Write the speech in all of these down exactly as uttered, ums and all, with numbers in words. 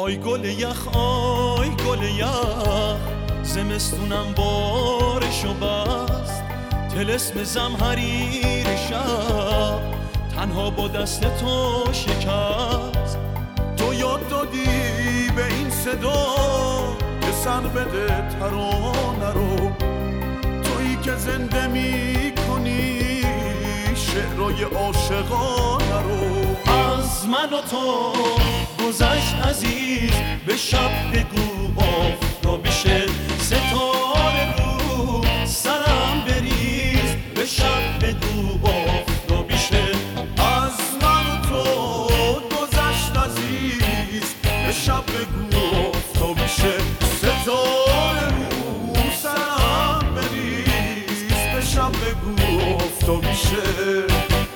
آی گل یخ آی گل یخ، زمستونم بارشو بست، طلسم زمهریر شب تنها با دست تو شکست. تو یاد دادی به این صدا که سر بده ترانه رو، تویی که زنده می کنی شعرهای عاشقانه رو. از من و تو گذشت عزیز، به شب بگو آفتاب شه، ستاره رو سرم بریز، به شب بگو آفتاب شه. از من و تو گذشت عزیز، به شب بگو آفتاب شه، ستاره رو سرم بریز، به شب بگو آفتاب شه.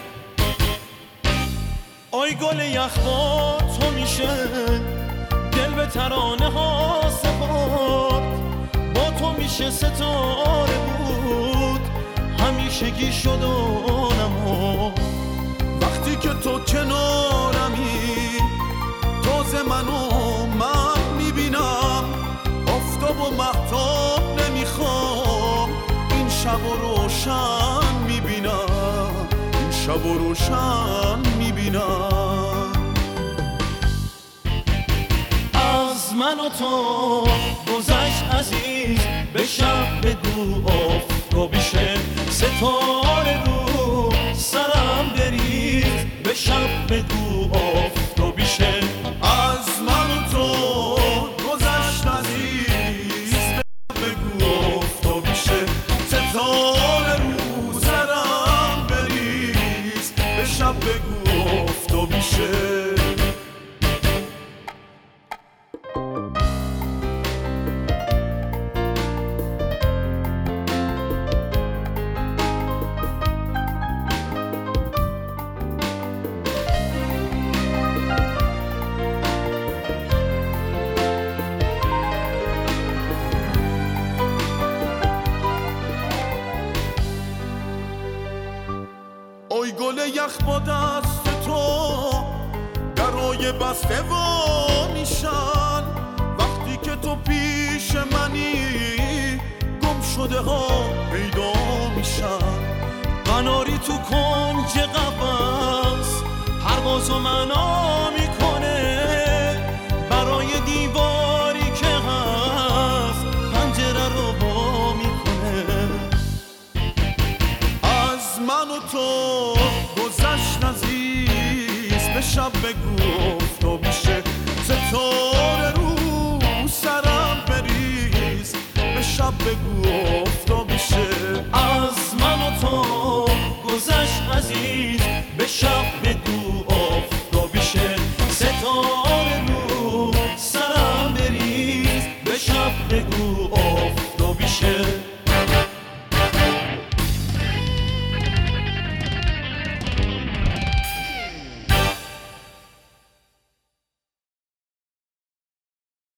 آی گل یخ با تو میشه دل به ترانه ها سپرد، با تو میشه ستاره بود همیشگی شد و نمرد. وقتی که تو کنارمی تازه منو من میبینم، آفتاب و مهتاب نمیخوام، این شب و روشن میبینم، این شب و روشن میبینم. از من و تو گذشت عزیز، به شب بگو آفتابی شه، ستاره رو سرم بریز، به شب بگو آفتابی شه. از من و تو گذشت عزیز، به شب بگو آفتابی شه، ستاره رو سرم بریز، به شب بگو آفتابی شه. آی گل یخ با دست تو درای بسته وا میشن، وقتی که تو پیش منی گم شده ها پیدا میشن. قناری تو کنج قفس پروازو معنا میکنه، برای دیواری که هست پنجره رو وا میکنه. از من و تو گذشت عزیز، به شب بگو آفتابی شه، ستاره